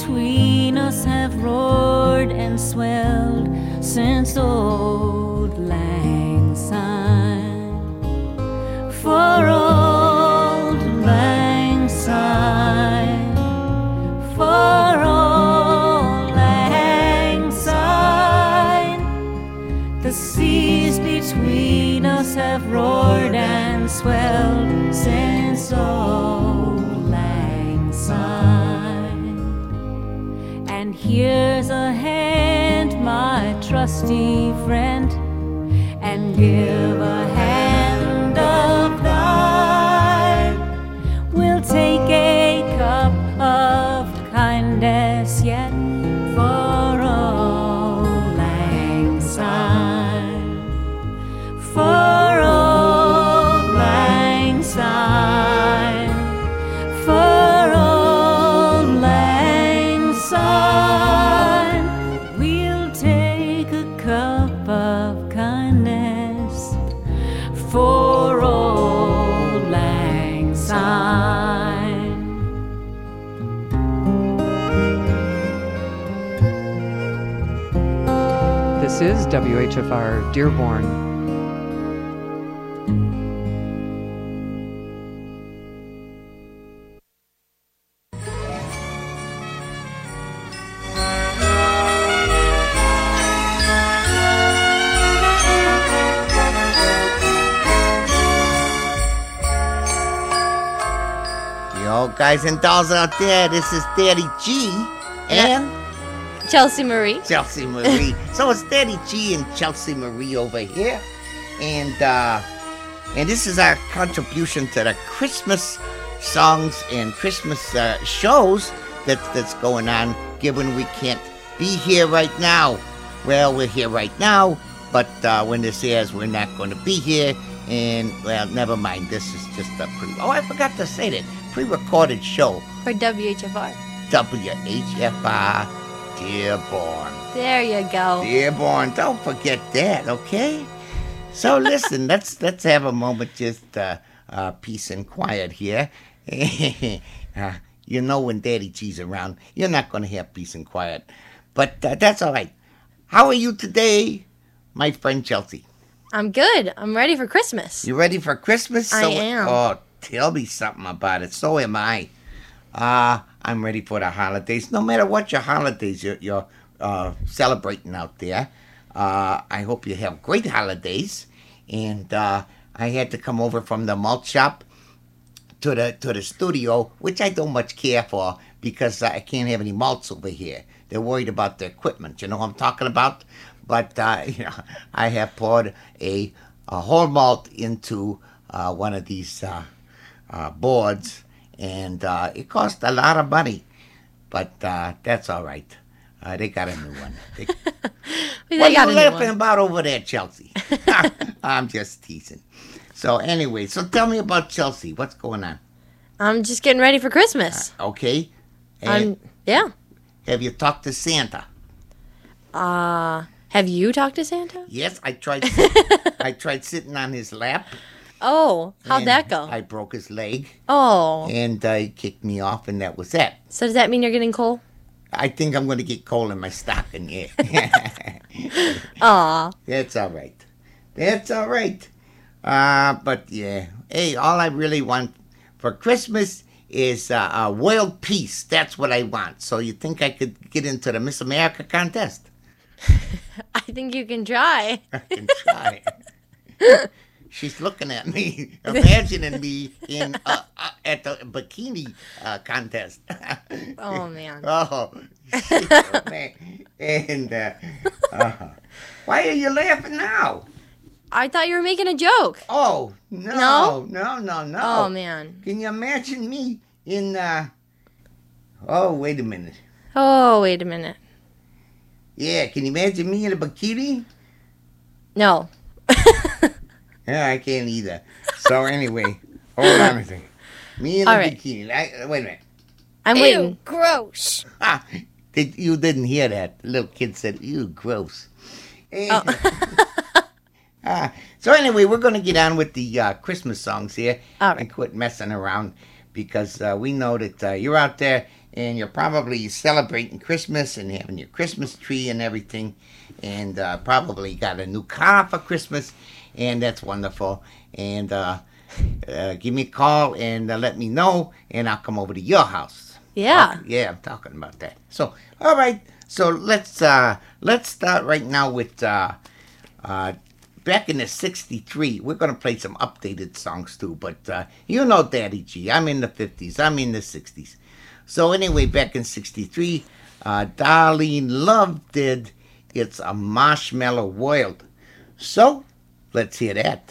between us have roared and swelled since old lang syne. For old lang syne, for old lang syne, the seas between us have roared and swelled since old lang syne. And here's a hand, my trusty friend, and give a hand of thine. We'll take a cup of kindness yet for old lang syne, for old lang syne, for old lang syne. We'll take a cup of kindness for old lang syne. This is WHFR Dearborn. Yo, guys and dolls out there, this is Daddy G and Chelsea Marie. Chelsea Marie. So it's Daddy G and Chelsea Marie over here, and this is our contribution to the Christmas songs and Christmas shows that's going on. Given we can't be here right now, well, we're here right now, but when this airs, we're not going to be here. And well, never mind. This is just a I forgot to say that pre-recorded show For WHFR. WHFR Dearborn. There you go. Dearborn, don't forget that, okay? So listen, let's have a moment, just peace and quiet here. You know when Daddy G's around, you're not going to have peace and quiet, but that's all right. How are you today, my friend Chelsea? I'm good. I'm ready for Christmas. You ready for Christmas? I am. Oh, tell me something about it. So am I. I'm ready for the holidays. No matter what your holidays you're celebrating out there, I hope you have great holidays. And I had to come over from the malt shop to the studio, which I don't much care for because I can't have any malts over here. They're worried about the equipment. You know what I'm talking about? But I have poured a whole malt into one of these boards, and it cost a lot of money. But that's all right. They got a new one. What are you laughing about over there, Chelsea? I'm just teasing. So anyway, so tell me about Chelsea. What's going on? I'm just getting ready for Christmas. Okay. And Yeah. have you talked to Santa? Have you talked to Santa? Yes, I tried. I tried sitting on his lap. Oh, how'd and that go? I broke his leg, Oh. and he kicked me off, and that was that. So does that mean you're getting coal? I think I'm going to get coal in my stocking, yeah. Aw. That's all right. That's all right. But, yeah. Hey, all I really want for Christmas is world peace. That's what I want. So you think I could get into the Miss America contest? I think you can try. I can try. She's looking at me, imagining me in at the bikini contest. Oh, man. Oh, shit, man. And why are you laughing now? I thought you were making a joke. Oh, no. Oh, man. Can you imagine me in, oh, wait a minute. Oh, wait a minute. Yeah, can you imagine me in a bikini? No. Yeah, I can't either. So anyway, hold on a second. Me in a All right. bikini. Wait a minute. I'm waiting. Gross. You didn't hear that. The little kid said, ew, gross. So anyway, we're going to get on with the Christmas songs here. All right. And quit messing around because we know that you're out there and you're probably celebrating Christmas and having your Christmas tree and everything, and probably got a new car for Christmas, and that's wonderful. And give me a call and let me know, and I'll come over to your house. Yeah. Yeah, I'm talking about that. So, all right. So let's start right now with back in the '63. We're gonna play some updated songs too, but you know, Daddy G, I'm in the '50s. I'm in the '60s. So anyway, back in '63, Darlene Love did "It's a Marshmallow World." So let's hear that.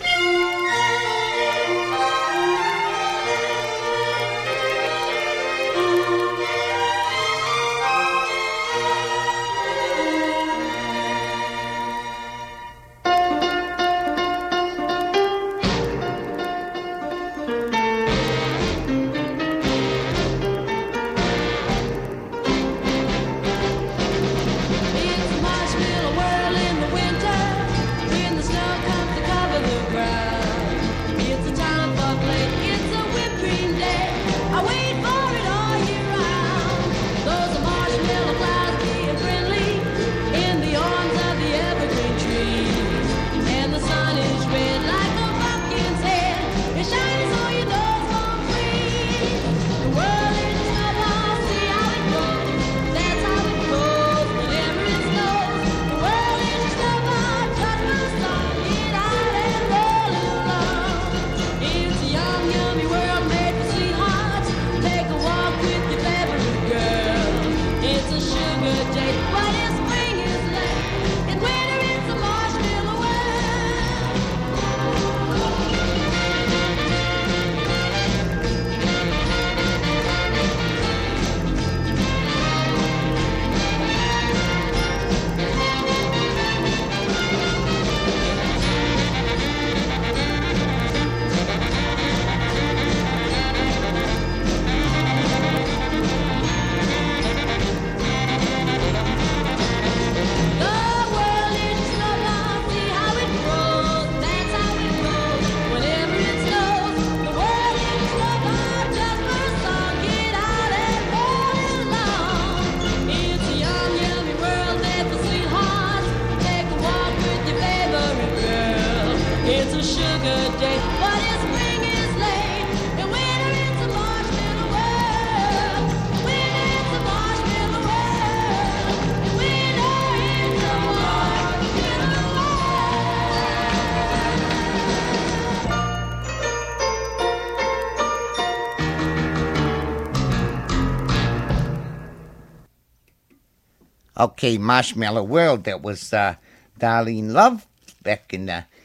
Okay, Marshmallow World. That was Darlene Love back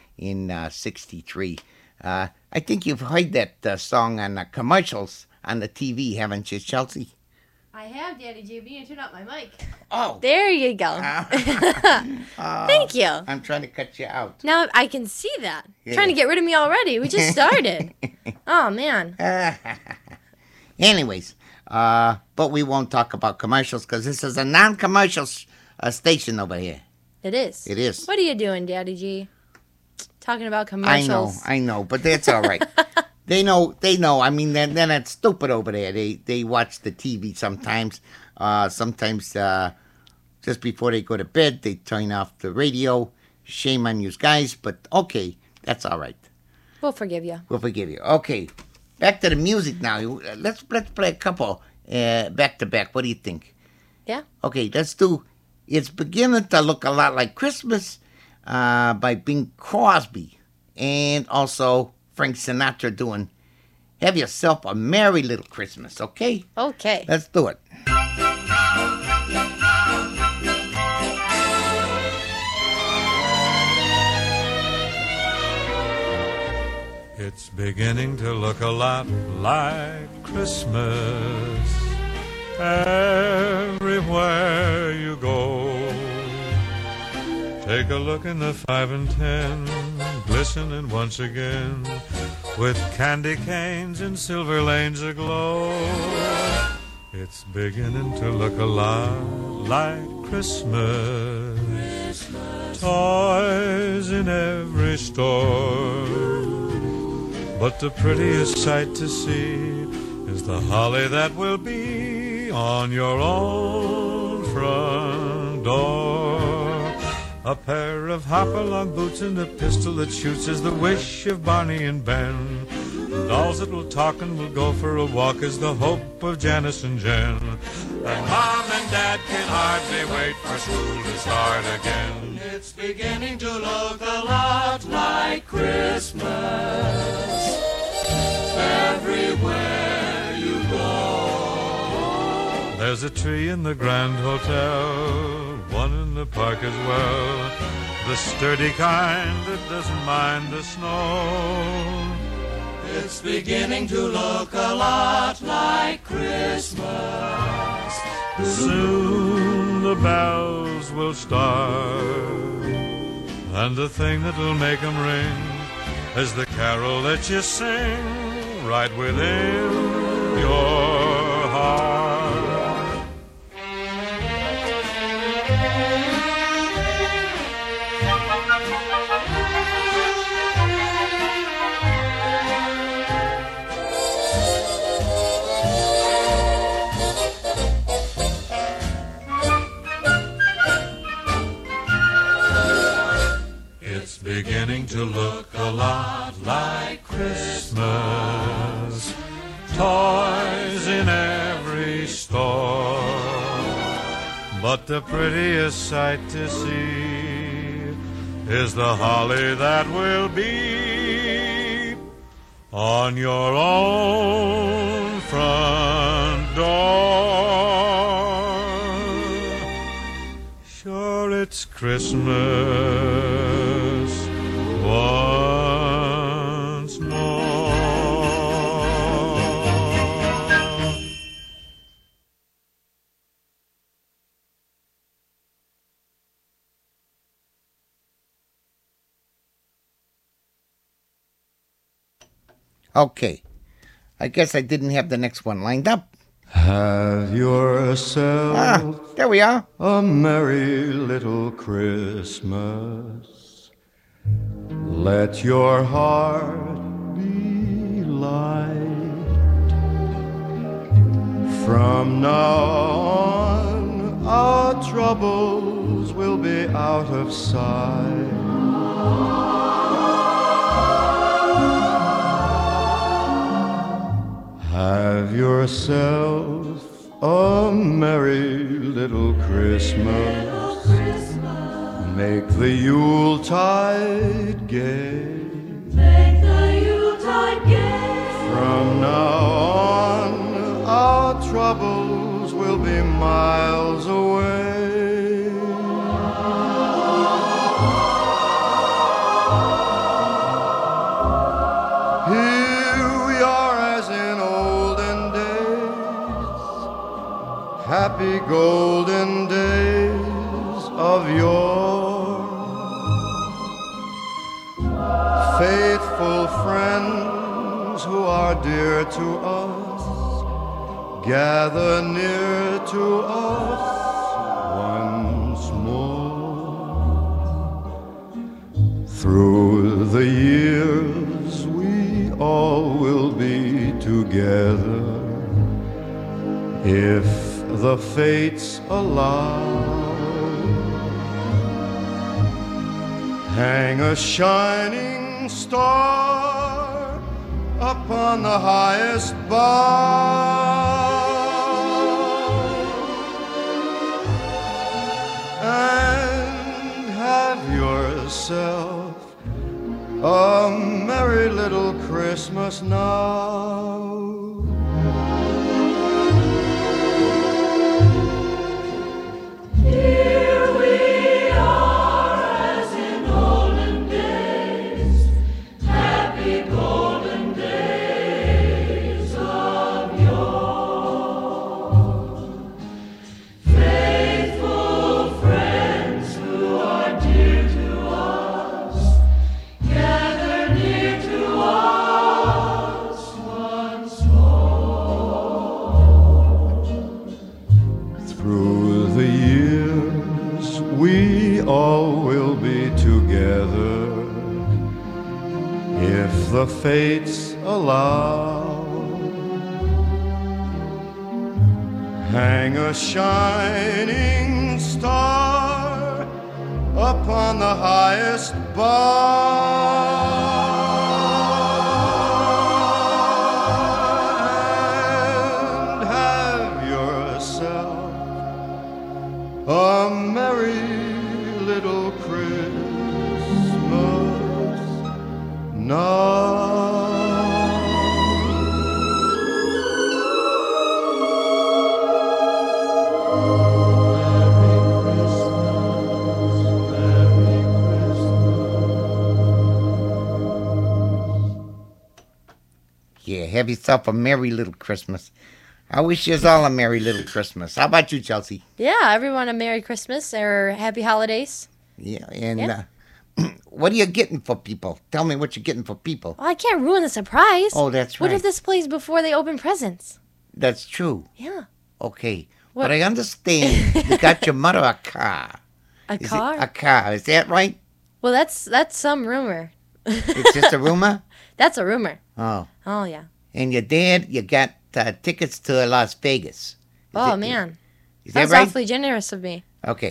in '63. I think you've heard that song on the commercials on the TV, haven't you, Chelsea? I have, Daddy G. But you turn up my mic. Oh, There you go. Thank you. I'm trying to cut you out. Now I can see that. Yeah. Trying to get rid of me already. We just started. Oh, man. Anyways, but we won't talk about commercials because this is a non-commercial station over here. It is. It is. What are you doing, Daddy G? Talking about commercials. I know, but that's all right. They know. I mean, they're not stupid over there. They watch the TV sometimes. Sometimes just before they go to bed, they turn off the radio. Shame on you guys, but okay, that's all right. We'll forgive you. We'll forgive you. Okay, back to the music now. Let's play a couple back to back. What do you think? Yeah. Okay, let's do "It's Beginning to Look a Lot Like Christmas" by Bing Crosby, and also Frank Sinatra doing "Have Yourself a Merry Little Christmas." Okay? Okay. Let's do it. It's beginning to look a lot like Christmas everywhere you go. Take a look in the 5 and 10, glistening once again, with candy canes and silver lanes aglow. It's beginning to look a lot like Christmas. Toys in every store. But the prettiest sight to see is the holly that will be on your own front door. A pair of hopalong boots and a pistol that shoots is the wish of Barney and Ben. Dolls that will talk and will go for a walk is the hope of Janice and Jen. And Mom and Dad can hardly wait for school to start again. It's beginning to look a lot like Christmas everywhere you go. There's a tree in the Grand Hotel, one in the park as well, the sturdy kind that doesn't mind the snow. It's beginning to look a lot like Christmas. Soon the bells will start, and the thing that will make them ring is the carol that you sing right within your heart. Beginning to look a lot like Christmas. Toys in every store, but the prettiest sight to see is the holly that will be on your own front door. Sure, it's Christmas once more. Okay. I guess I didn't have the next one lined up. Have yourself There we are. a merry little Christmas. Let your heart be light. From now on, our troubles will be out of sight. Have yourself a merry little Christmas. Make the Yuletide gay. Make the Yuletide gay. From now on, our troubles will be miles away. Here we are as in olden days, happy golden days of yore. Faithful friends who are dear to us, gather near to us once more. Through the years we all will be together, if the fates allow. Hang a shining star upon the highest bough, and have yourself a merry little Christmas now. Here we are as in olden days, happy golden days of yore. Faithful friends who are dear to us, gather near to us once more. Through the years we all will be together, if the fates allow. hang a shining star upon the highest bar, and have yourself a merry little Christmas now. Yeah, have yourself a merry little Christmas. I wish you all a merry little Christmas. How about you, Chelsea? Yeah, everyone a Merry Christmas or Happy Holidays. Yeah, and what are you getting for people? Tell me what you're getting for people. Well, I can't ruin the surprise. Oh, that's What right. if this plays before they open presents? That's true. Yeah. Okay. What? But I understand you got your mother a car. A Is it car? a car. Is that right? Well, that's some rumor. It's just a rumor? That's a rumor. Oh. Oh, yeah. And your dad, you got tickets to Las Vegas. Oh, man. Is that That's right? awfully generous of me. Okay.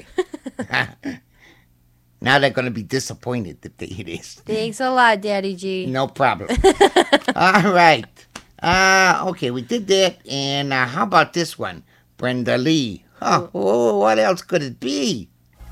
Now they're going to be disappointed if they hear this. Thanks a lot, Daddy G. No problem. All right. Okay, we did that. And how about this one? Brenda Lee. Oh, what else could it be?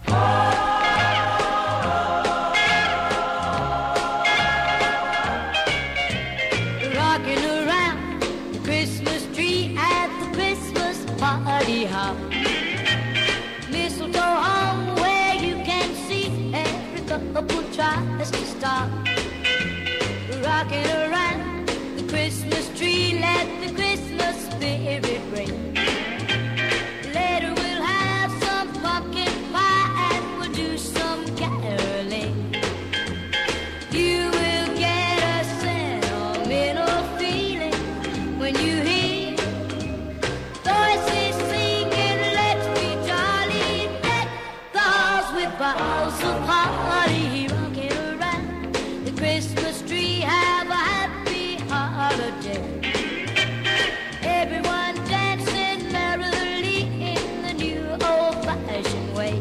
Rocking around the Christmas tree at the Christmas party hop. Mistletoe hung where you can see every couple tries to stop. Rocking around the Christmas tree, let the Christmas spirit ring. Later we'll have some pumpkin pie and we'll do some caroling. You will get a sentimental feeling when you hear voices singing, let's be jolly, deck the halls with boughs of holly. Rocking around the Christmas tree, have a happy holiday. Everyone dancing merrily in the new old-fashioned way.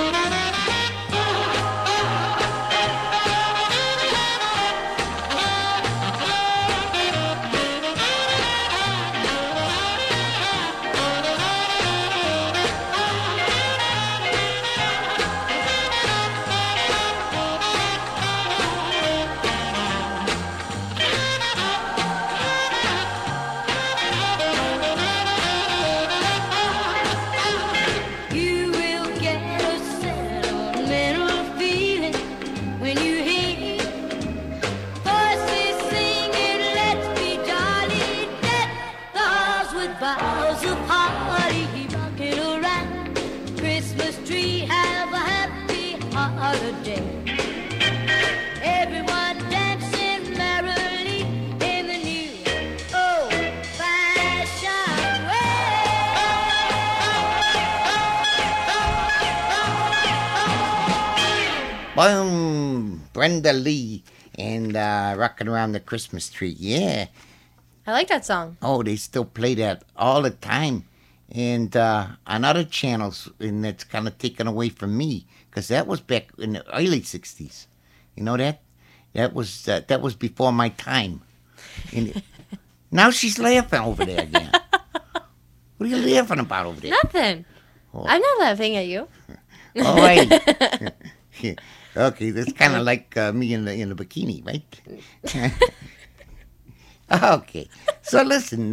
You will get a sentimental feeling when you hear voices singing, let's be jolly, deck the halls with boughs of holly. Rocking around the Christmas tree, have a happy holiday. Everyone dancing merrily in the new old-fashioned Boom! Brenda Lee and Rocking Around the Christmas Tree. Yeah. I like that song. Oh, they still play that all the time. And on other channels, and it's kind of taken away from me, because that was back in the early 60s. You know that? That was before my time. And now she's laughing over there again. What are you laughing about over there? Nothing. Oh. I'm not laughing at you. All right. Okay, that's kind of like me in the bikini, right? Okay. So listen,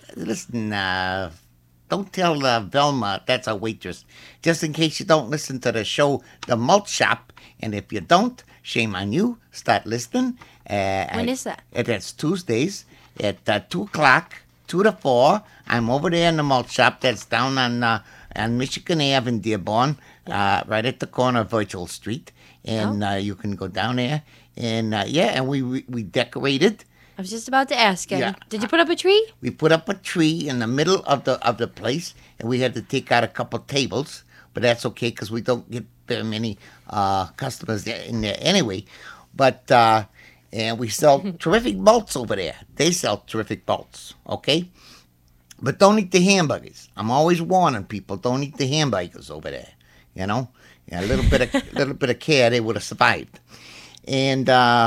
don't tell Velma, that's our waitress, just in case you don't listen to the show, The Malt Shop. And if you don't, shame on you. Start listening. When is that? That's Tuesdays at 2 o'clock, 2 to 4. I'm over there in the Malt Shop. That's down on Michigan Ave in Dearborn, right at the corner of Virgil Street. And you can go down there. And, and we decorated. I was just about to ask you. Yeah. Did you put up a tree? We put up a tree in the middle of the place, and we had to take out a couple tables, but that's okay because we don't get very many customers in there anyway. But and we sell terrific malts over there. They sell terrific malts, okay? But don't eat the hamburgers. I'm always warning people, don't eat the hamburgers over there. You know? Yeah, a little bit of care, they would have survived. And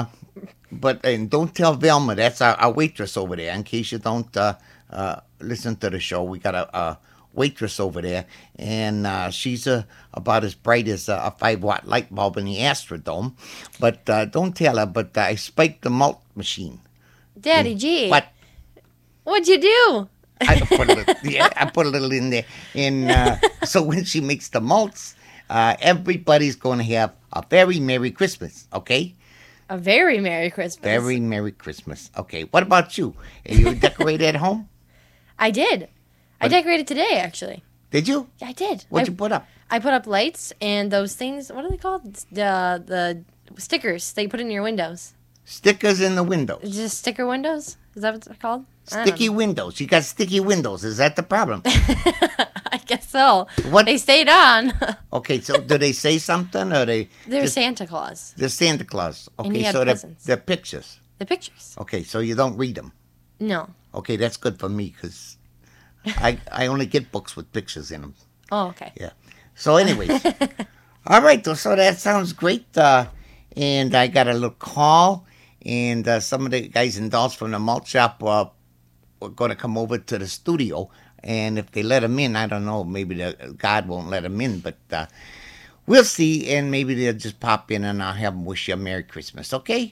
don't tell Velma, that's our waitress over there, in case you don't listen to the show. We got a waitress over there, and she's about as bright as a 5-watt light bulb in the Astrodome. But don't tell her, but I spiked the malt machine. Daddy G. What? What'd you do? I put a little in there. And so when she makes the malts, everybody's going to have a very Merry Christmas, okay? A very Merry Christmas. Very Merry Christmas. Okay, what about you? Are you decorated at home? I did. I decorated today, actually. Did you? Yeah, I did. What'd you put up? I put up lights and those things. What are they called? The stickers that you put in your windows. Stickers in the windows. Just sticker windows? Is that what it's called? Sticky windows. You got sticky windows. Is that the problem? I guess so. What? They stayed on. Okay, so do they say something or They're just, Santa Claus. they're Santa Claus? And Okay, he had so presents. they're pictures. The pictures. Okay, so you don't read them. No. Okay, that's good for me because I only get books with pictures in them. Oh, okay. Yeah. So, anyways, all right. So that sounds great. And I got a little call, and some of the guys and dolls from the malt shop were going to come over to the studio. And if they let them in, I don't know. Maybe God won't let them in, but we'll see. And maybe they'll just pop in, and I'll have them wish you a Merry Christmas. Okay.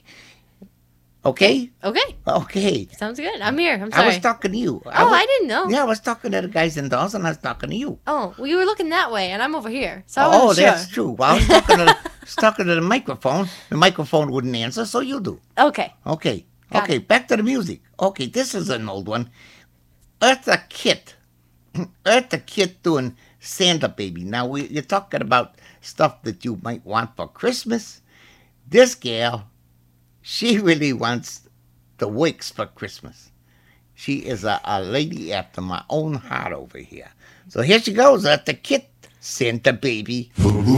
Okay. Okay. Okay. Sounds good. I'm here. I'm sorry. I was talking to you. I didn't know. Yeah, I was talking to the guys and dolls, and I was talking to you. Oh, well, you were looking that way, and I'm over here. So I wasn't sure. That's true. Well, I was talking to the microphone. The microphone wouldn't answer, so you do. Okay. Okay. Got Okay, it. back to the music. Okay, this is an old one. Eartha Kitt. Eartha Kitt doing Santa Baby. Now, you're talking about stuff that you might want for Christmas. This gal, she really wants the Wicks for Christmas. She is a lady after my own heart over here. So here she goes, Eartha Kitt, Santa Baby.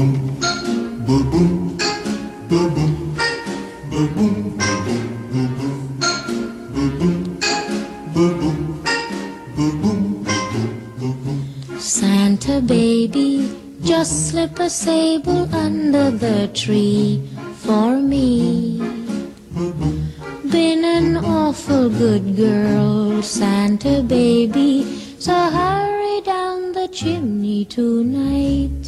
Santa baby, just slip a sable under the tree for me. Been an awful good girl, Santa baby, so hurry down the chimney tonight.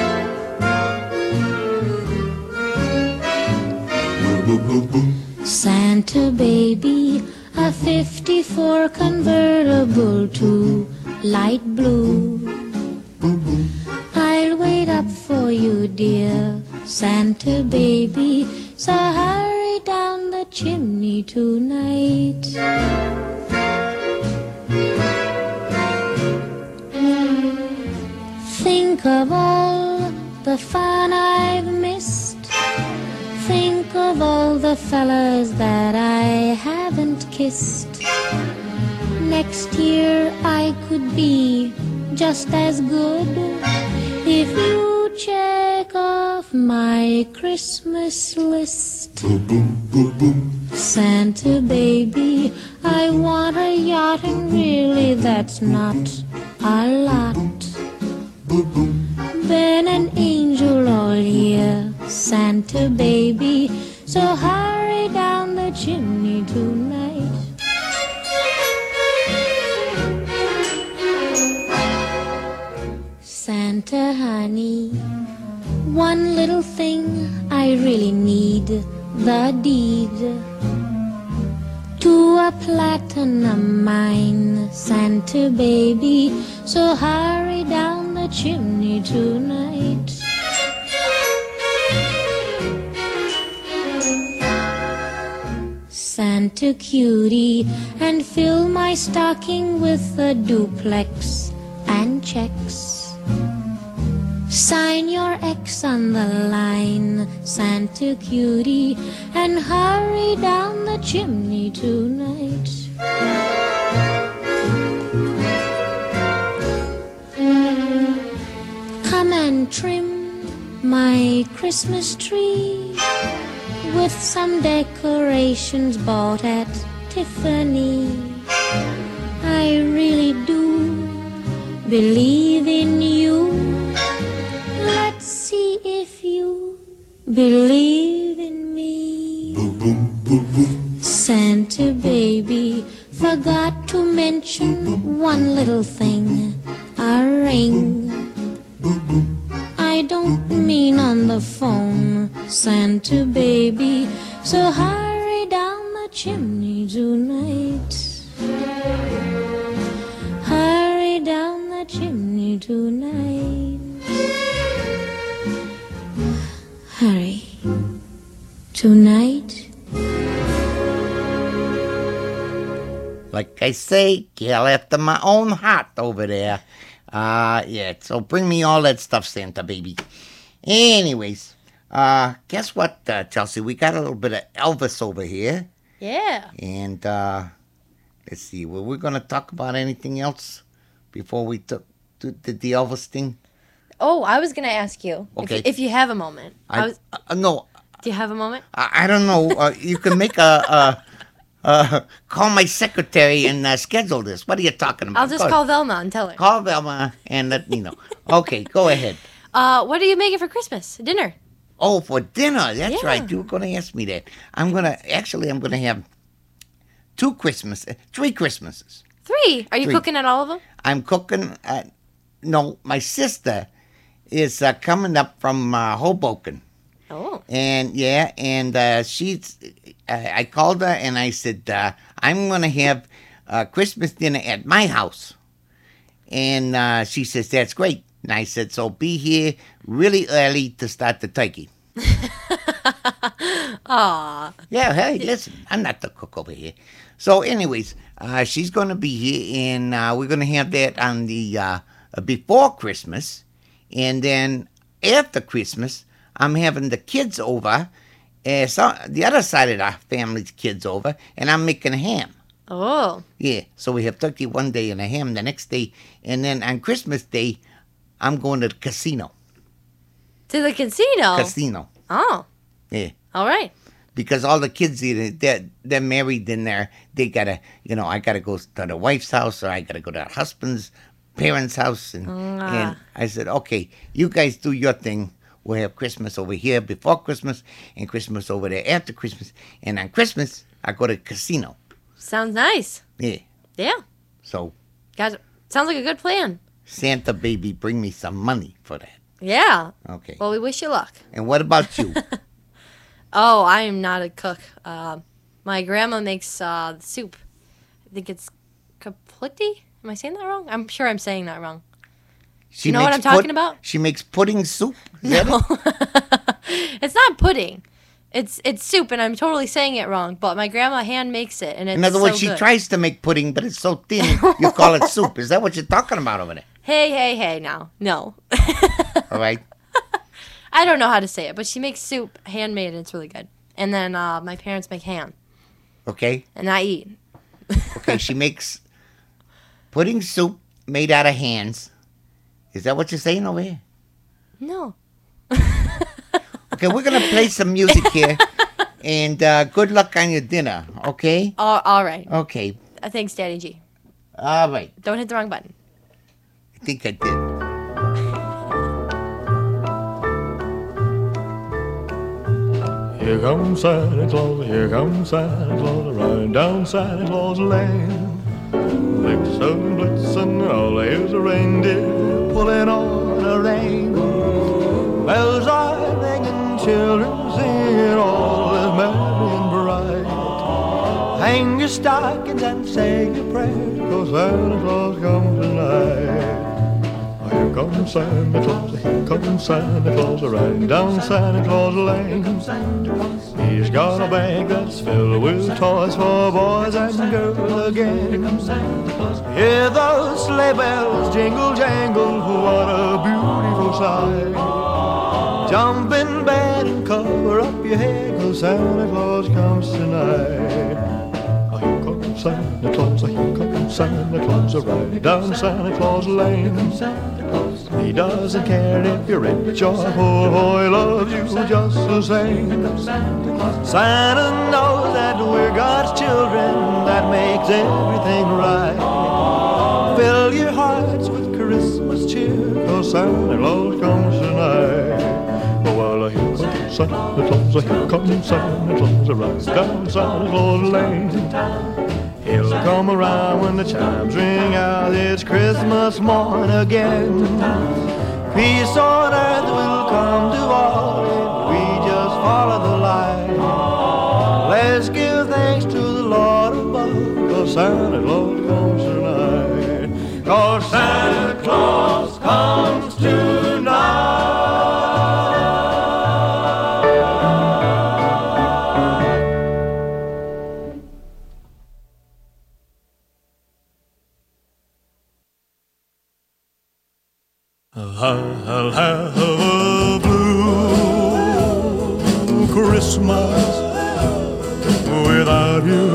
Santa baby, a 54 convertible to light blue. I'll wait up for you, dear Santa baby, so hurry down the chimney tonight. Think of all the fun I've missed. Think of all the fellas that I haven't kissed. Next year I could be just as good if you check off my Christmas list. Santa baby, I want a yacht, and really that's not a lot. Been an angel all year, Santa baby, so hurry down the chimney tonight. Santa honey, one little thing I really need, the deed to a platinum mine, Santa baby, so hurry down the chimney tonight. Santa cutie, and fill my stocking with a duplex and checks. Sign your X on the line, Santa cutie, and hurry down the chimney tonight. Come and trim my Christmas tree with some decorations bought at Tiffany. I really do believe in you. Let's see if you believe in me. Santa baby forgot to mention one little thing, a ring. I don't mean on the phone, Santa baby, so hurry down the chimney tonight. Hurry down the chimney tonight. Hurry. Tonight. Like I say, girl after my own heart over there. Yeah, so bring me all that stuff, Santa baby. Anyways, guess what, Chelsea? We got a little bit of Elvis over here. Yeah. And, let's see, were we going to talk about anything else before we did the Elvis thing? Oh, I was gonna ask you if you have a moment. No. Do you have a moment? I don't know. You can make call my secretary and schedule this. What are you talking about? I'll just call Velma and tell her. Call Velma and let me know. Okay, go ahead. What are you making for Christmas? Dinner? Oh, for dinner. That's Yeah. right. You were going to ask me that. I'm going to have 3 Christmases. 3? Are you 3. cooking at all of them? I'm cooking. No, my sister is coming up from Hoboken. Oh. And she's. I called her and I said, I'm going to have Christmas dinner at my house. And she says, that's great. And I said, so be here really early to start the turkey. Aw. Yeah, hey, listen, I'm not the cook over here. So anyways, she's going to be here and we're going to have that on the before Christmas. And then after Christmas, I'm having the kids over. So the other side of our family's kids over, and I'm making a ham. Oh. Yeah, so we have turkey one day and a ham the next day, and then on Christmas Day, I'm going to the casino. To the casino? Casino. Oh. Yeah. All right. Because all the kids, they're married in there. They gotta, I gotta go to the wife's house, or I gotta go to her husband's parents' house, and I said, okay, you guys do your thing. We'll have Christmas over here before Christmas, and Christmas over there after Christmas. And on Christmas, I go to the casino. Sounds nice. Yeah. Yeah. So. Guys, sounds like a good plan. Santa baby, bring me some money for that. Yeah. Okay. Well, we wish you luck. And what about you? Oh, I am not a cook. My grandma makes soup. I think it's kaplicki. Am I saying that wrong? I'm sure I'm saying that wrong. She You know what I'm talking about? She makes pudding soup. Is that it? It's not pudding. It's soup, and I'm totally saying it wrong. But my grandma hand makes it, and it's In other words, so she good. tries to make pudding, but it's so thin, you call it soup. Is that what you're talking about over there? Hey, now. No. All right. I don't know how to say it, but she makes soup, handmade, and it's really good. And then my parents make ham, Okay. and I eat. Okay, she makes pudding soup made out of hands. Is that what you're saying over here? No. Okay, we're going to play some music here. And good luck on your dinner, okay? All right. Okay. Thanks, Daddy G. All right. Don't hit the wrong button. I think I did. Here comes Santa Claus, here comes Santa Claus, riding down Santa Claus Lane. Blitzen and blitzen, all here's a reindeer pulling on a rein. Bells are ringing, children singing, all is merry and bright. Hang your stockings and say your prayers, 'cause Santa Claus comes tonight. Here comes Santa Claus, here comes Santa Claus, riding down Santa Claus Lane. He's got a bag that's filled with toys for boys and girls again. Hear those sleigh bells jingle jangle, what a beautiful sight. Jump in bed and cover up your head, 'cause Santa Claus comes tonight. Here comes Santa Claus, here comes Santa Claus, riding down Santa Claus Lane. He doesn't care if you're rich or poor, he loves you just the same. Santa knows that we're God's children, that makes everything right. Fill your hearts with Christmas 'cause Santa Claus comes tonight. Oh, well, here comes Santa Claus, here comes Santa Claus, right down Santa Claus Lane. He'll come around when the chimes ring out, it's Christmas morn again. Peace on earth will come to all if we just follow the light. Let's give thanks to the Lord above, 'cause Santa Claus comes tonight. 'Cause Santa Claus comes tonight. I'll have a blue Christmas without you.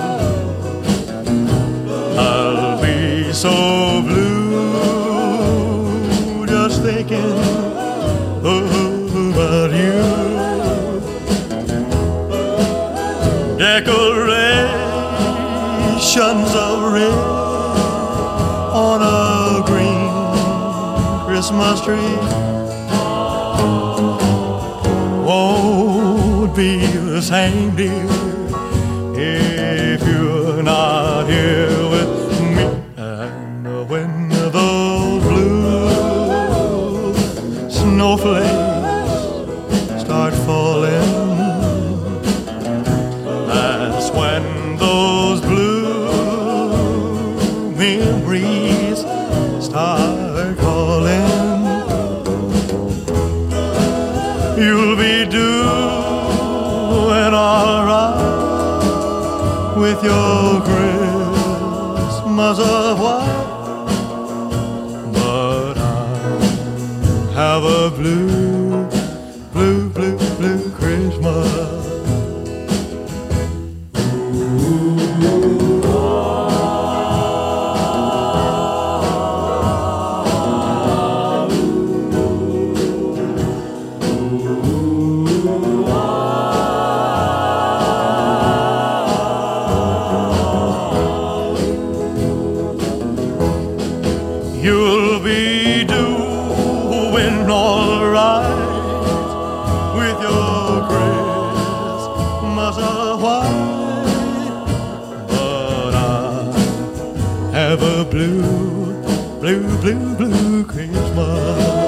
I'll be so blue just thinking about you. Decorations of red on a green Christmas tree won't be the same, dear, if you're not here with me. And when those blue snowflakes start falling, that's when those blue memories start calling. You'll be doing all right with your Christmas of white, but I have a blue, blue, blue, blue Christmas. You'll be doing all right with your Christmas of white, but I have a blue, blue, blue, blue Christmas.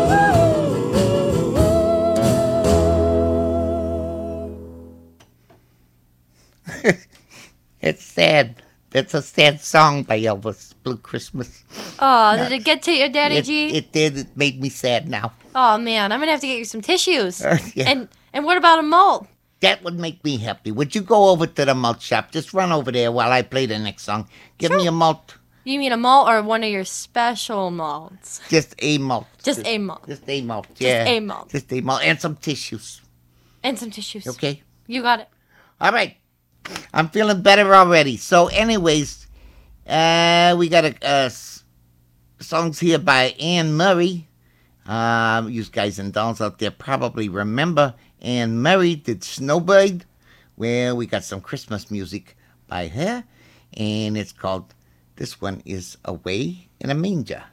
It's sad. It's a sad song by Elvis, Blue Christmas. Oh, did it get to you, Daddy G? It did. It made me sad now. Oh man, I'm gonna have to get you some tissues. Yeah. And what about a malt? That would make me happy. Would you go over to the malt shop? Just run over there while I play the next song. Give me a malt. You mean a malt or one of your special malts? Just a malt. Just a malt. Just a malt. Yeah. a malt. Just a malt. And some tissues. And some tissues. Okay? You got it. All right. I'm feeling better already. So, anyways, we got songs here by Anne Murray. You guys and dolls out there probably remember Anne Murray did Snowbird. Well, we got some Christmas music by her, and it's called, this one is Away in a Manger.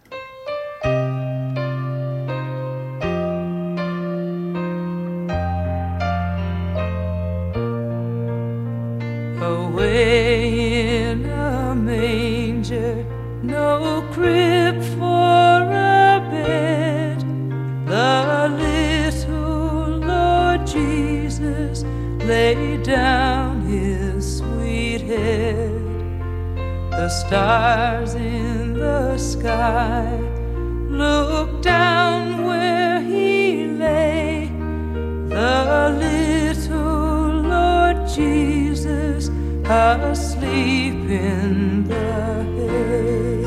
Away in a manger, no crib for a bed, the little Lord Jesus laid down his sweet head. The stars in the sky looked down where he lay, the little Lord Jesus asleep in the hay.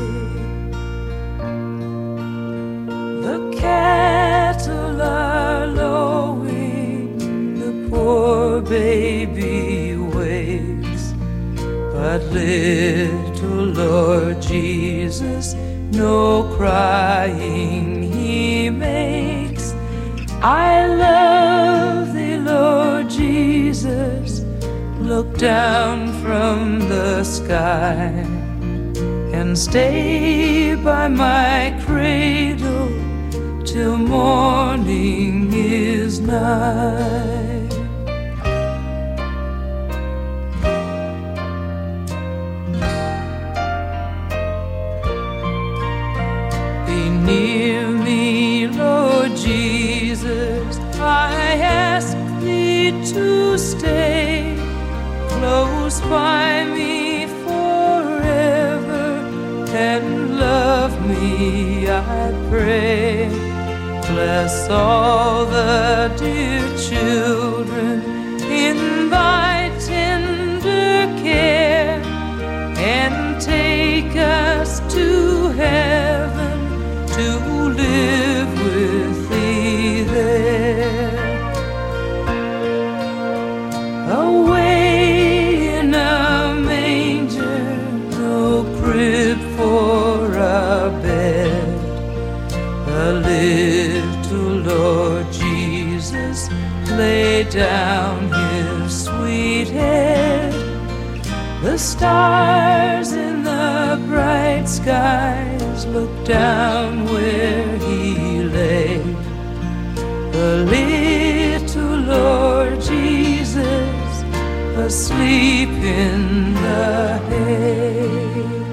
The cattle are lowing, the poor baby wakes, but little Lord Jesus no crying he makes. I love thee, Lord Jesus, look down from the sky and stay by my cradle till morning is nigh. Be near me, Lord Jesus, I ask thee to stay close by me forever and love me, I pray. Bless all the dear children in thy tender care, and take us to heaven to live with thee there. Away in a manger, no crib for a bed, a little Lord Jesus lay down his sweet head. The stars in the bright skies looked down where he lay. The little Lord Jesus asleep in the hay.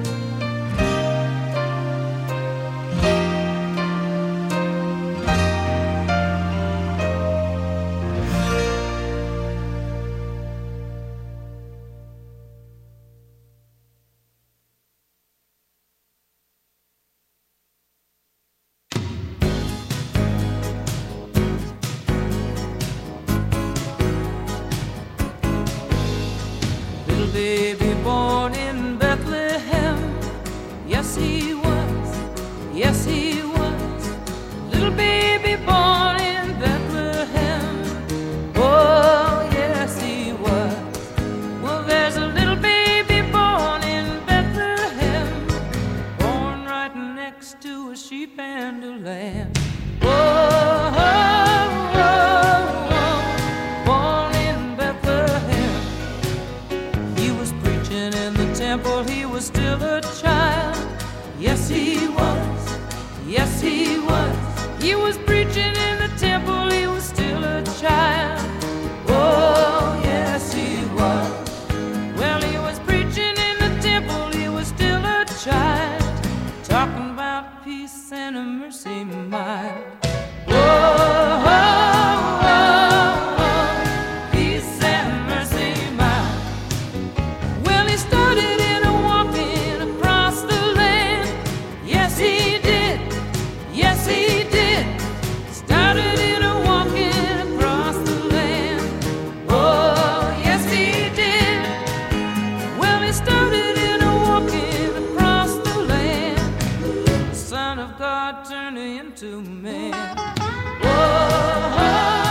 Baby born in Bethlehem, yes he was, yes he was. Little baby born in Bethlehem, oh yes he was. Well, there's a little baby born in Bethlehem, born right next to a sheep and a lamb. Oh, oh, oh, oh, born in Bethlehem. He was preaching in the temple, he was still a child. Yes, he was. Yes, he was. He was preaching in the temple, he was still a child. Oh, yes, he was. Well, he was preaching in the temple, he was still a child, talking about peace and a mercy mild. Oh, oh, oh, oh, peace and mercy mild. Well, he started in a walking across the land. Yes, he did. Yes, he did. Started in a walking across the land. Oh, yes, he did. Well, he started in a walking across the land. The Son of God turned into man. Oh, oh,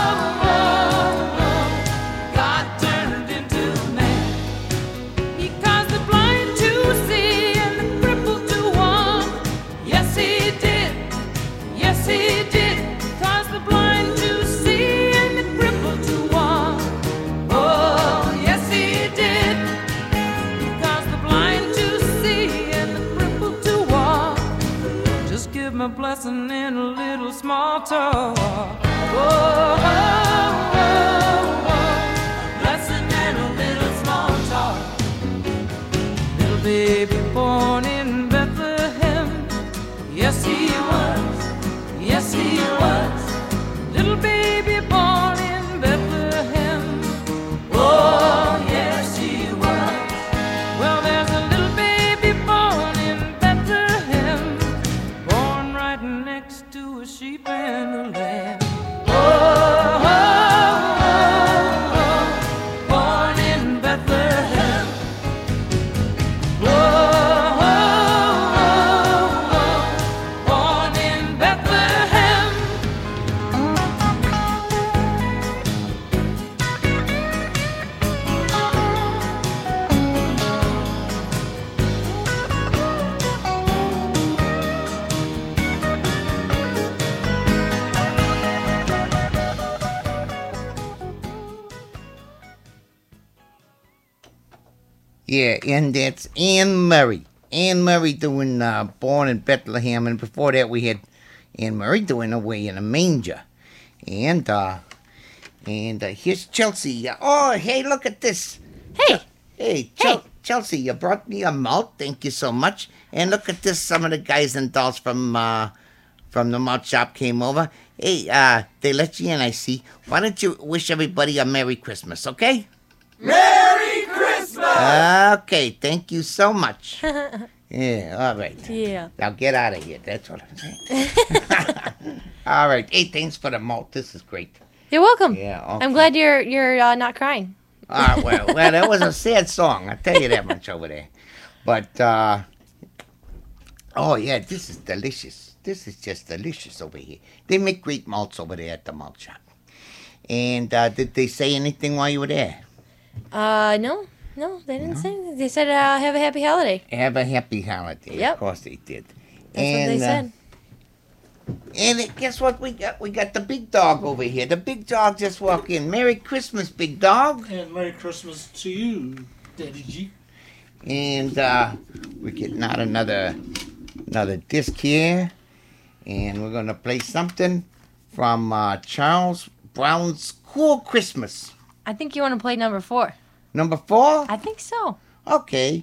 oh, oh, God turned into man. He caused the blind to see and the crippled to walk. Yes, he did. Yes, he did. Caused the blind to see and the crippled to walk. Oh, yes, he did. He caused the blind to see and the crippled to walk. Just give my blessing in a little small talk. Oh, oh, oh, oh. Blessing in a little small talk. Little baby born in Bethlehem. Yes, he was. Yes, he was. Little baby born in Bethlehem. Oh, yes, he was. Well, there's a little baby born in Bethlehem, born right next to a sheep and a lamb. Oh, oh, oh, oh, born in Bethlehem. Oh, oh, oh, oh, born in Bethlehem. Yeah, and that's Anne Murray. Anne Murray doing Born in Bethlehem. And before that, we had and Mary doing away in a manger. And here's Chelsea. Oh, hey, look at this. Hey. Hey, Chelsea, you brought me a malt. Thank you so much. And look at this. Some of the guys and dolls from the malt shop came over. Hey, they let you in, I see. Why don't you wish everybody a Merry Christmas, okay? Merry Christmas! Okay, thank you so much. Yeah, all right. Yeah. Now get out of here. That's what I'm saying. All right. Hey, thanks for the malt. This is great. You're welcome. Yeah. Okay. I'm glad you're not crying. Well, that was a sad song. I'll tell you that much over there. But, oh, yeah, this is delicious. This is just delicious over here. They make great malts over there at the malt shop. And did they say anything while you were there? No, they didn't say anything. They said, have a happy holiday. Have a happy holiday. Yep. Of course they did. That's what they said. And guess what we got? We got the big dog over here. The big dog just walked in. Merry Christmas, big dog. And Merry Christmas to you, Daddy G. And we're getting out another disc here. And we're going to play something from Charles Brown's Cool Christmas. I think you want to play number 4. Number 4? I think so. Okay.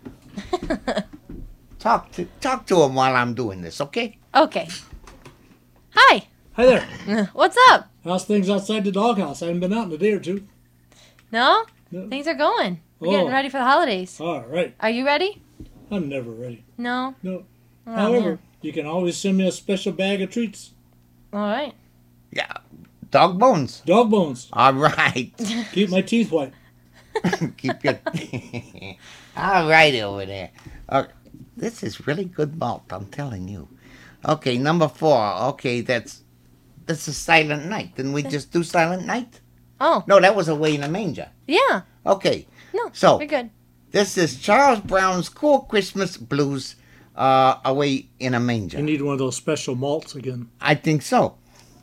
Talk to him while I'm doing this, okay? Okay. Hi. Hi there. What's up? How's things outside the doghouse? I haven't been out in a day or two. No? No. Things are going. We're Oh. getting ready for the holidays. All right. Are you ready? I'm never ready. No? No. Oh, However, man. you can always send me a special bag of treats. All right. Yeah. Dog bones. Dog bones. All right. Keep my teeth white. Keep your... All right over there. This is really good malt, I'm telling you. Okay, number 4. Okay, that's a Silent Night. Didn't we just do Silent Night? Oh. No, that was Away in a Manger. Yeah. Okay. No. So, We're good. this is Charles Brown's Cool Christmas Blues, Away in a Manger. You need one of those special malts again. I think so.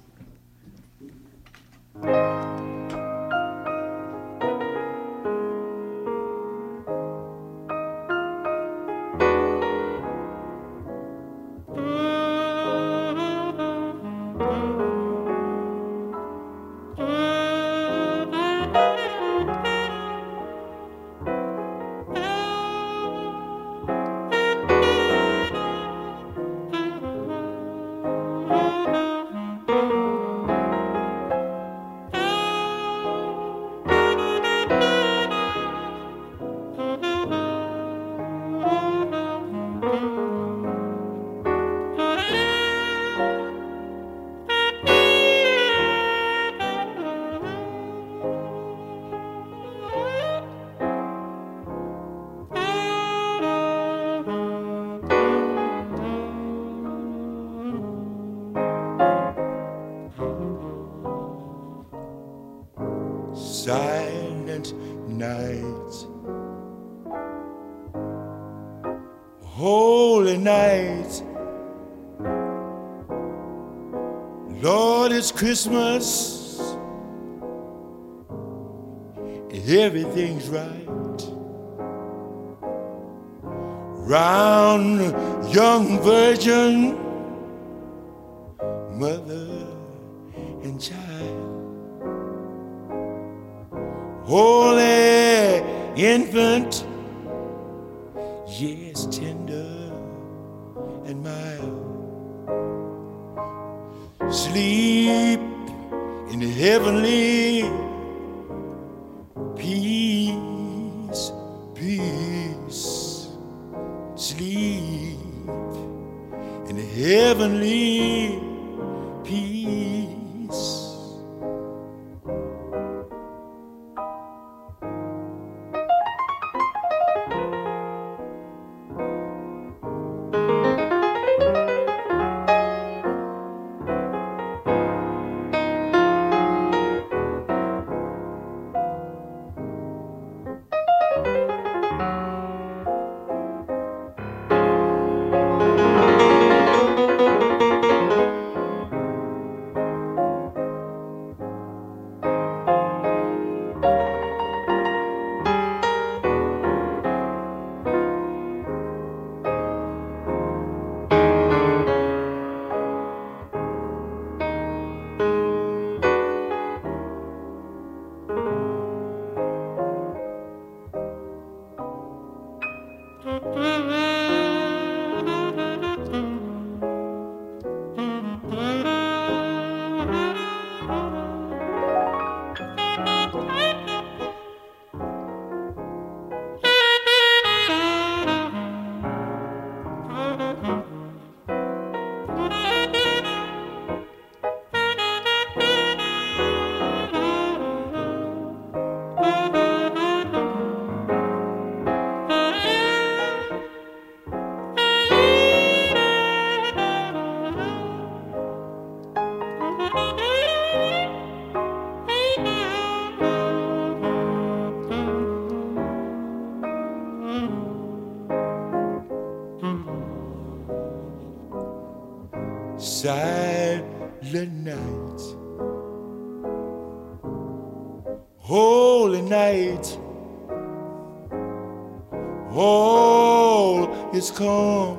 Silent nights, holy nights. Lord, it's Christmas, everything's right. Round young virgin, mother and child. Holy infant, yes, tender and mild. Sleep in the heavenly peace, peace. Sleep in the heavenly peace. holy night. All is calm.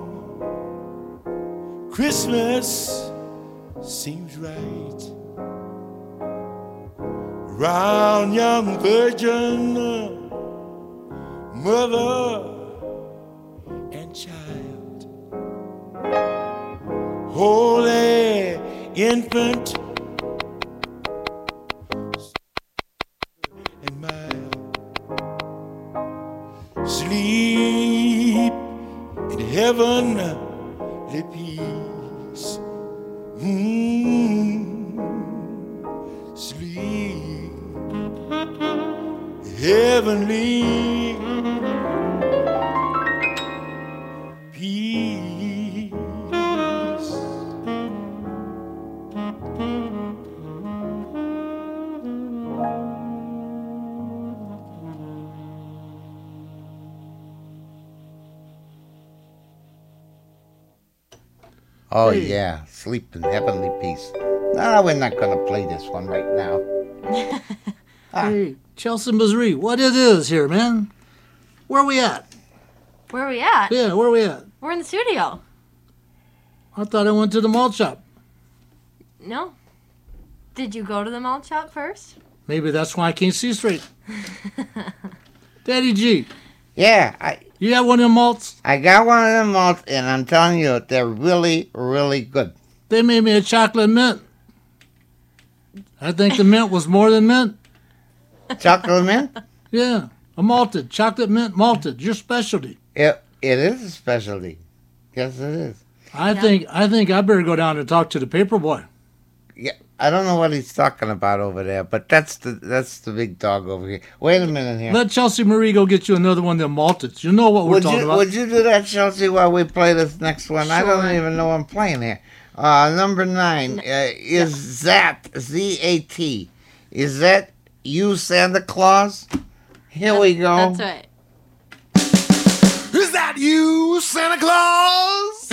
Christmas seems right. Round young virgin, mother and child. Holy infant and mild. Sleep in heavenly peace. Sleep heavenly peace. Oh, yeah. Sleep in heavenly peace. No, we're not going to play this one right now. Hey, Chelsea, Missouri, what it is here, man? Where we at? Where are we at? Yeah, where we at? We're in the studio. I thought I went to the malt shop. No. Did you go to the malt shop first? Maybe that's why I can't see straight. Daddy G. Yeah, you got one of them malts? I got one of them malts, and I'm telling you, they're really, really good. They made me a chocolate mint. I think the mint was more than mint. Chocolate mint? Yeah, a malted, chocolate mint malted, your specialty. It is a specialty. Yes, it is. I think I better go down and talk to the paper boy. Yeah, I don't know what he's talking about over there, but that's the big dog over here. Wait a minute here. Let Chelsea Marie go get you another one of them malteds. You know what we're talking about. Would you do that, Chelsea, while we play this next one? Sure. I don't even know I'm playing here. Number 9 is Zat, Z-A-T. Is that you, Santa Claus? Here we go. That's right. Is that you, Santa Claus?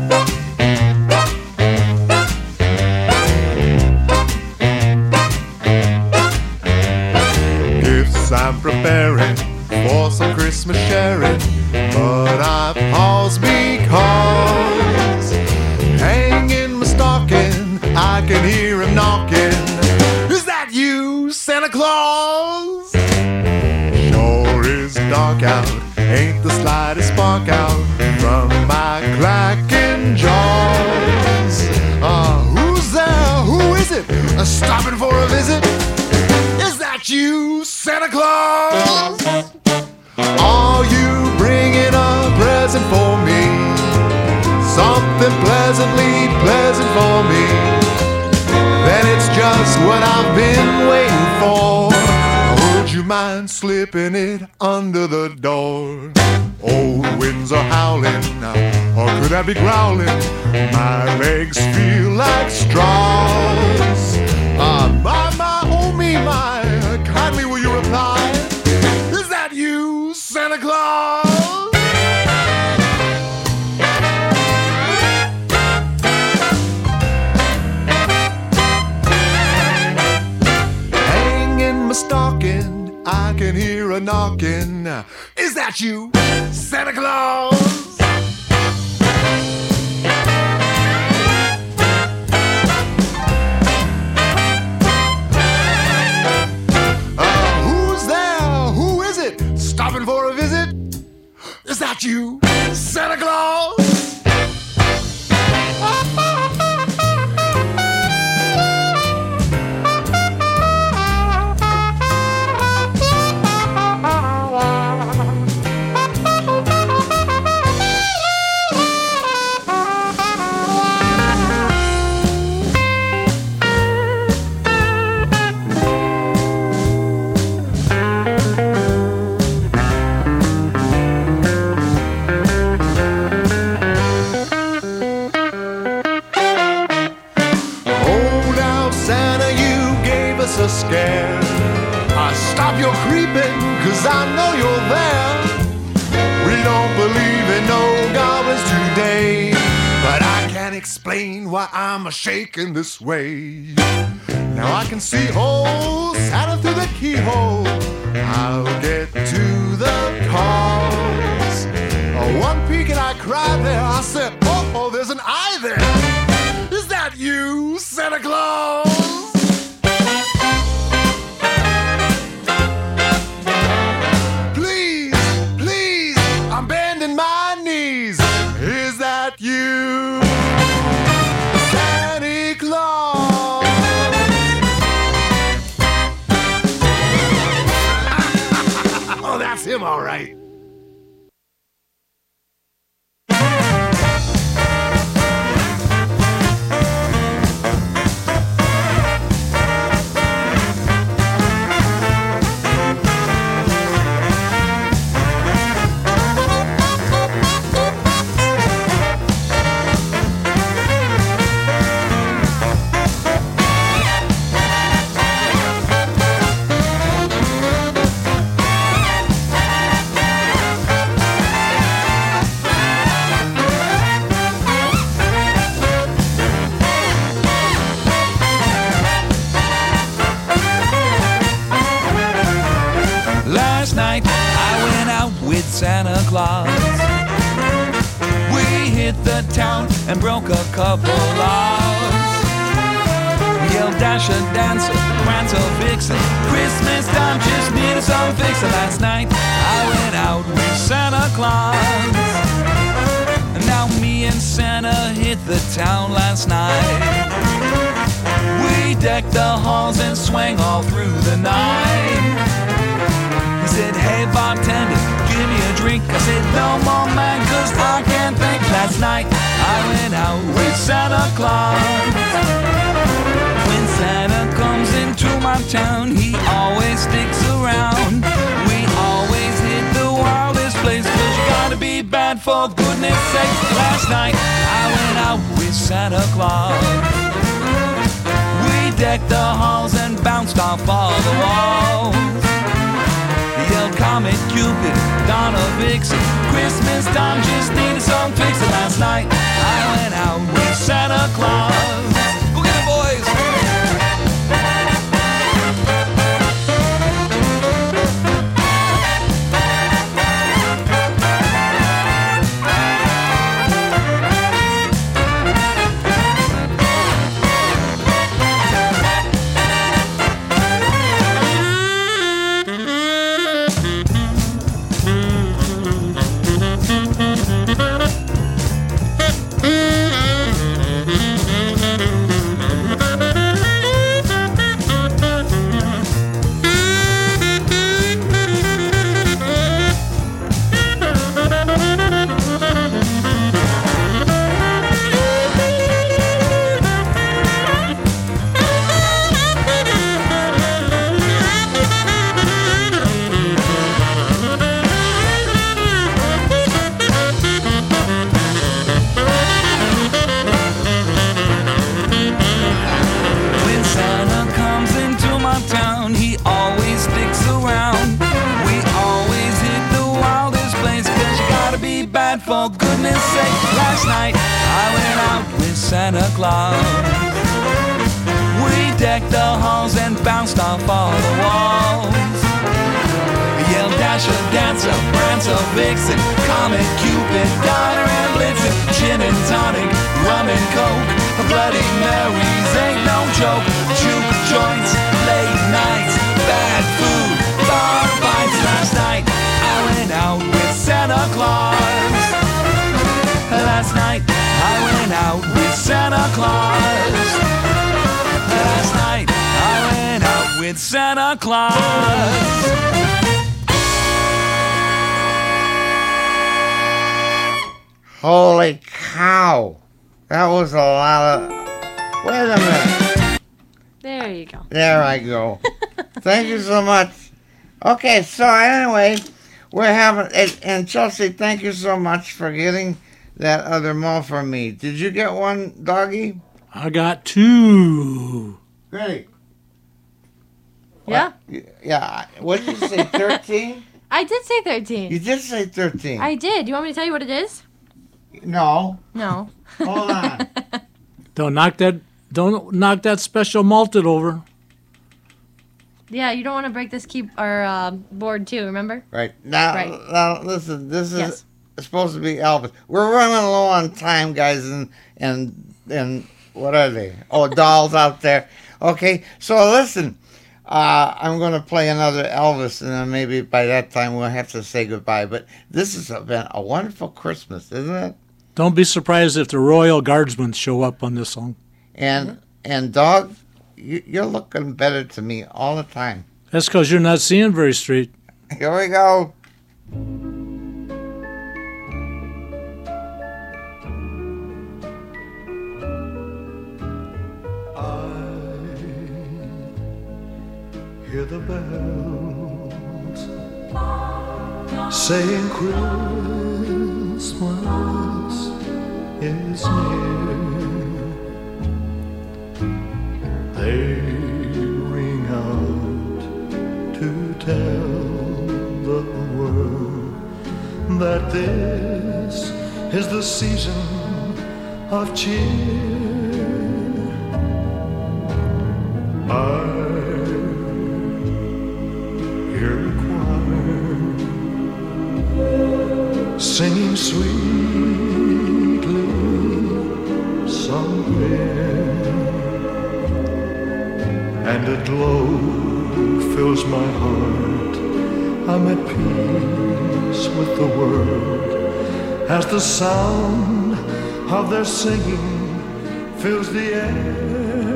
Gifts I'm preparing for some Christmas sharing, but I pause because hanging my stocking, I can hear him knocking. Is that you, Santa Claus? Sure is dark out, ain't the slightest spark out from my clacking jaws. Who's there? Who is it? Stopping for a visit? Is that you, Santa Claus? Are you bringing a present for me? Something pleasantly pleasant for me? Then it's just what I've been waiting for. Would you mind slipping it under the door? Old winds are howling, or could I be growling? My legs feel like straws. My, oh me, my, kindly will you reply? Is that you, Santa Claus? Hanging my stocking, I can hear a knocking. Is that you, Santa Claus? Who's there? Who is it? Stopping for a visit? Is that you, Santa Claus? A scare. Stop your creeping, cause I know you're there. We don't believe in no goblins today, but I can't explain why I'm a shaking this way. Now I can see holes little Santa through the keyhole. I'll get to the cause. One peek and I cried there. I said, oh, there's an eye there. Is that you, Santa Claus? Please, please, I'm bending my knees. Is that you, Santa Claus? Oh, that's him, all right. Last night I went out with Santa Claus. We hit the town and broke a couple laws. We yelled Dasher, Dancer, Prancer, Vixen. Christmas time just needed some fixing. Last night I went out with Santa Claus. And now me and Santa hit the town last night. We decked the halls and swang all through the night. He said, hey bartender, give me a drink. I said, no more man, cause I can't think. Last night I went out with Santa Claus. When Santa comes into my town, he always sticks around. We always hit the wildest place, cause you gotta be bad for goodness sake. Last night I went out with Santa Claus. We decked the halls and bounced off all the walls. Yelled Comet, Cupid, Donna, Vixen. Christmas time just needed some fixing. Last night I went out with Santa Claus. Go get it, boys! For goodness sake, last night I went out with Santa Claus. We decked the halls and bounced off all the walls. Yelled Dasher, Dancer, Prancer, Vixen, Comet, Cupid, Donner and Blitzen. Gin and tonic, rum and coke, Bloody Marys ain't no joke. Juke joints, late nights, bad food, bar fights. Last night I went out with Santa Claus. Last night I went out with Santa Claus. Last night I went out with Santa Claus. Holy cow. That was a lot of... Wait a minute. There you go. There I go. Thank you so much. Okay, so anyway, we're having... And Chelsea, thank you so much for getting that other mall for me. Did you get one, doggy? I got two. Great. Yeah. Yeah. What did you say, 13? I did say 13. You did say 13. I did. You want me to tell you what it is? No. No. Hold on. Don't knock that special malted over. Yeah, you don't want to break this board too, remember? Right. Now, Right. now listen, this is Yes. supposed to be Elvis. We're running low on time, guys, and what are they? Oh, dolls out there. Okay, so listen, I'm going to play another Elvis, and then maybe by that time we'll have to say goodbye. But this has been a wonderful Christmas, isn't it? Don't be surprised if the Royal Guardsmen show up on this song. And dog, you're looking better to me all the time. That's because you're not seeing very straight. Here we go. Hear the bells saying Christmas is near. They ring out to tell the world that this is the season of cheer. I hear a choir singing sweetly somewhere, and a glow fills my heart. I'm at peace with the world as the sound of their singing fills the air.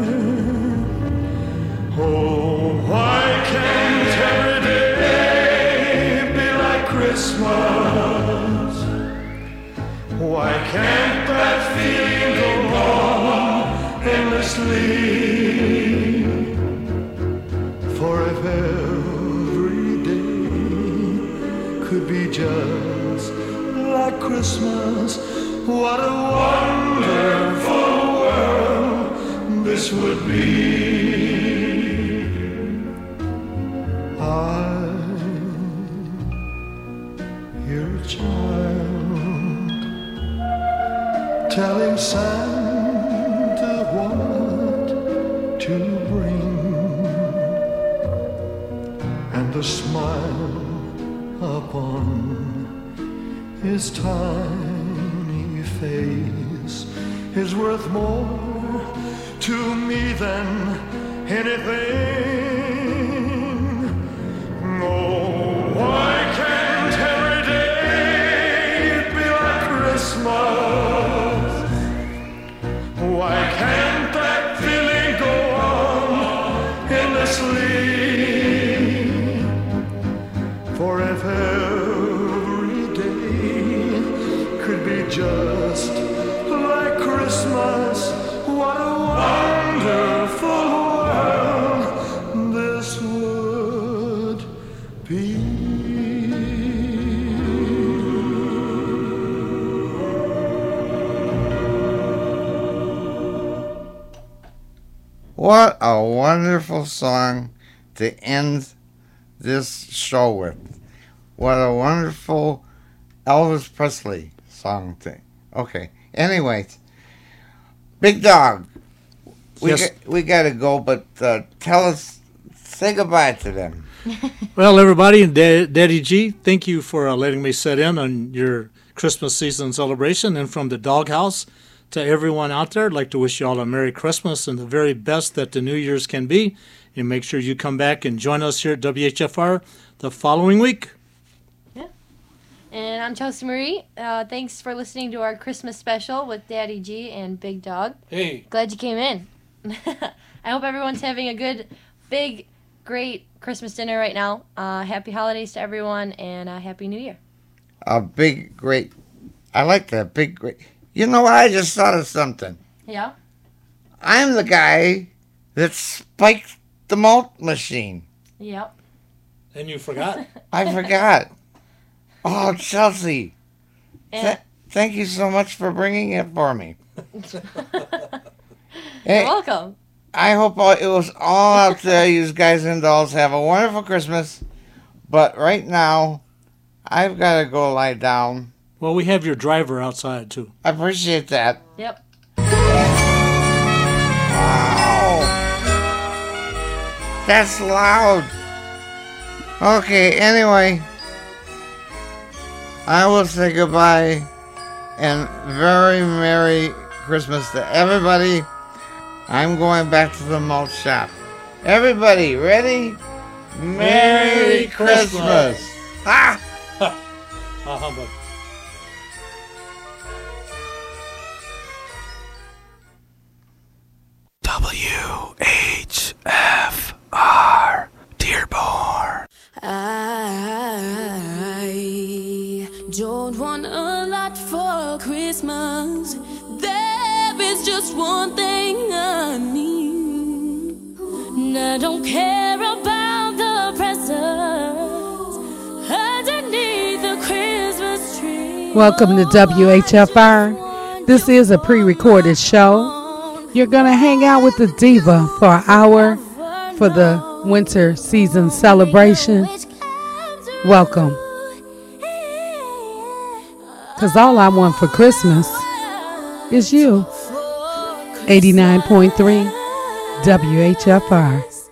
Oh, why can't every day be like Christmas? Why can't that feeling go on endlessly? For if every day could be just like Christmas, what a wonderful world this would be. I hear a child telling Santa what to bring, and the smile upon his tiny face is worth more to me than anything. Oh, why can't every day be like Christmas? Why can't that feeling go on endlessly? For if every day could be just like Christmas, what a wonderful world this would be. What a wonderful song to end this show with. What a wonderful Elvis Presley song thing. Okay. Anyways, Big Dog, Yes. we got to go, but say goodbye to them. Well, everybody, and Daddy G, thank you for letting me sit in on your Christmas season celebration. And from the Doghouse to everyone out there, I'd like to wish you all a Merry Christmas and the very best that the New Year's can be. And make sure you come back and join us here at WHFR the following week. And I'm Chelsea Marie. Thanks for listening to our Christmas special with Daddy G and Big Dog. Hey. Glad you came in. I hope everyone's having a good, big, great Christmas dinner right now. Happy holidays to everyone, and Happy New Year. A big, great. I like that. Big, great. You know, I just thought of something. Yeah? I'm the guy that spiked the malt machine. Yep. And you forgot? I forgot. Oh, Chelsea. And Thank you so much for bringing it for me. You're welcome. I hope it was all out there. You guys and dolls have a wonderful Christmas. But right now, I've got to go lie down. Well, we have your driver outside, too. I appreciate that. Yep. Wow. That's loud. Okay, anyway, I will say goodbye and very Merry Christmas to everybody. I'm going back to the malt shop. Everybody, ready? Merry Christmas! Ha! Humbug. WHFR Dearborn. I don't want a lot for Christmas. There is just one thing I need. And I don't care about the presents underneath the Christmas tree. Welcome to WHFR. This is a pre-recorded show. You're going to hang out with the diva for an hour for the winter season celebration. Welcome. Because all I want for Christmas is you. 89.3 WHFR.